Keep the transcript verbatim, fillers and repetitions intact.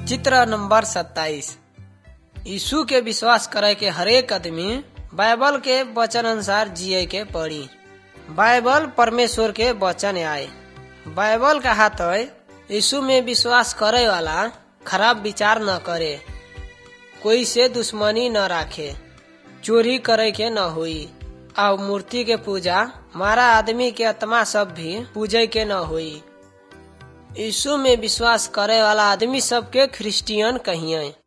चित्र नंबर सत्ताईस। यीशु के विश्वास करे के हरेक आदमी बाइबल के वचन अनुसार जिये के पड़ी। बाइबल परमेश्वर के वचन आए। बाइबल कहत है यीशु में विश्वास करे वाला खराब विचार न करे, कोई से दुश्मनी न राखे, चोरी करे के न हुई, और मूर्ति के पूजा मारा आदमी के आत्मा सब भी पूजे के न हुई। यीशु में विश्वास करे वाला आदमी सबके क्रिश्चियन कहिए।